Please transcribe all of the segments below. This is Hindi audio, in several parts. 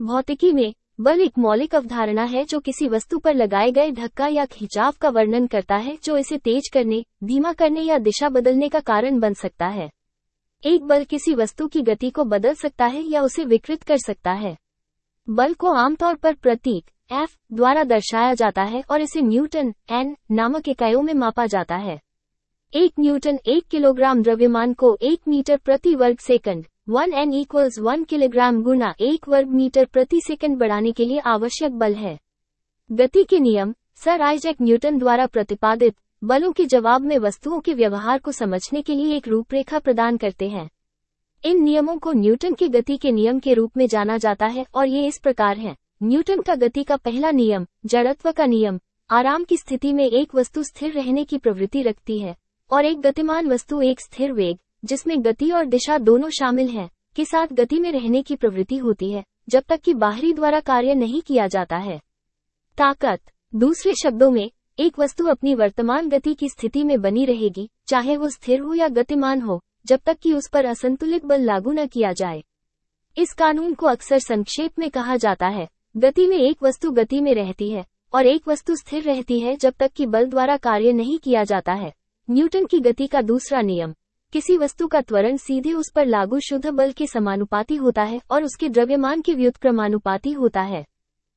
भौतिकी में बल एक मौलिक अवधारणा है जो किसी वस्तु पर लगाए गए धक्का या खिंचाव का वर्णन करता है जो इसे तेज करने, धीमा करने या दिशा बदलने का कारण बन सकता है। एक बल किसी वस्तु की गति को बदल सकता है या उसे विकृत कर सकता है। बल को आमतौर पर प्रतीक F द्वारा दर्शाया जाता है और इसे न्यूटन N नामक इकाइयों में मापा जाता है। 1 न्यूटन 1 किलोग्राम द्रव्यमान को 1 मीटर प्रति वर्ग सेकंड 1N = 1 किलोग्राम गुना 1 वर्ग मीटर प्रति सेकंड बढ़ाने के लिए आवश्यक बल है। गति के नियम सर आइजैक न्यूटन द्वारा प्रतिपादित बलों के जवाब में वस्तुओं के व्यवहार को समझने के लिए एक रूपरेखा प्रदान करते हैं। इन नियमों को न्यूटन के गति के नियम के रूप में जाना जाता है और ये इस प्रकार हैं। न्यूटन का गति का पहला नियम, जड़त्व का नियम, आराम की स्थिति में एक वस्तु स्थिर रहने की प्रवृत्ति रखती है और एक गतिमान वस्तु एक स्थिर वेग, जिसमें गति और दिशा दोनों शामिल हैं, के साथ गति में रहने की प्रवृत्ति होती है जब तक कि बाहरी द्वारा कार्य नहीं किया जाता है। ताकत, दूसरे शब्दों में, एक वस्तु अपनी वर्तमान गति की स्थिति में बनी रहेगी, चाहे वो स्थिर हो या गतिमान हो, जब तक कि उस पर असंतुलित बल लागू न किया जाए। इस कानून को अक्सर संक्षेप में कहा जाता है, गति में एक वस्तु गति में रहती है और एक वस्तु स्थिर रहती है जब तक कि बल द्वारा कार्य नहीं किया जाता है। न्यूटन की गति का दूसरा नियम, किसी वस्तु का त्वरण सीधे उस पर लागू शुद्ध बल के समानुपाती होता है और उसके द्रव्यमान के व्युत्क्रमानुपाती होता है।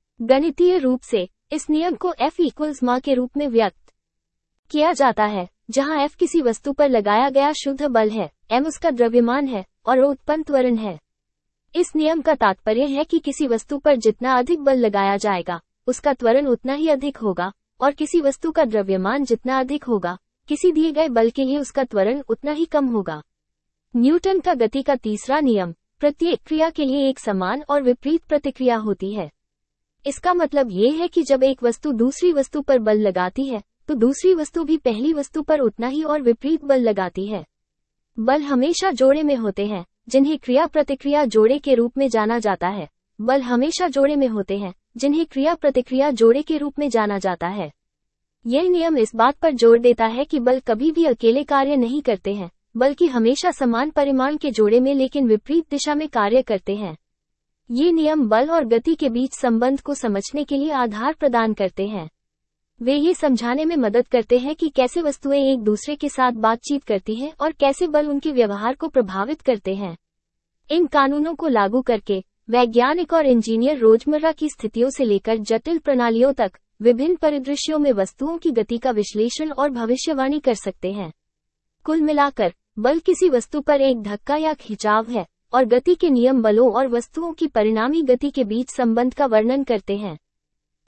गणितीय रूप से इस नियम को F = ma के रूप में व्यक्त किया जाता है, जहां F किसी वस्तु पर लगाया गया शुद्ध बल है, m उसका द्रव्यमान है और ρ उत्पन्न त्वरण है। इस नियम का तात्पर्य है कि किसी वस्तु पर जितना अधिक बल लगाया जाएगा, उसका त्वरण उतना ही अधिक होगा, और किसी वस्तु का द्रव्यमान जितना अधिक होगा, किसी दिए गए बल के लिए उसका त्वरण उतना ही कम होगा। न्यूटन का गति का तीसरा नियम, प्रत्येक क्रिया के लिए एक समान और विपरीत प्रतिक्रिया होती है। इसका मतलब ये है कि जब एक वस्तु दूसरी वस्तु पर बल लगाती है, तो दूसरी वस्तु भी पहली वस्तु पर उतना ही और विपरीत बल लगाती है। बल हमेशा जोड़े में होते हैं, जिन्हें क्रिया प्रतिक्रिया जोड़े के रूप में जाना जाता है। बल हमेशा जोड़े में होते हैं, जिन्हें क्रिया प्रतिक्रिया जोड़े के रूप में जाना जाता है। यह नियम इस बात पर जोर देता है कि बल कभी भी अकेले कार्य नहीं करते हैं, बल्कि हमेशा समान परिमाण के जोड़े में लेकिन विपरीत दिशा में कार्य करते हैं। ये नियम बल और गति के बीच संबंध को समझने के लिए आधार प्रदान करते हैं। वे ये समझाने में मदद करते हैं कि कैसे वस्तुएं एक दूसरे के साथ बातचीत करती हैं और कैसे बल उनके व्यवहार को प्रभावित करते हैं। इन कानूनों को लागू करके वैज्ञानिक और इंजीनियर रोजमर्रा की स्थितियों से लेकर जटिल प्रणालियों तक विभिन्न परिदृश्यों में वस्तुओं की गति का विश्लेषण और भविष्यवाणी कर सकते हैं। कुल मिलाकर, बल किसी वस्तु पर एक धक्का या खिंचाव है, और गति के नियम बलों और वस्तुओं की परिणामी गति के बीच संबंध का वर्णन करते हैं।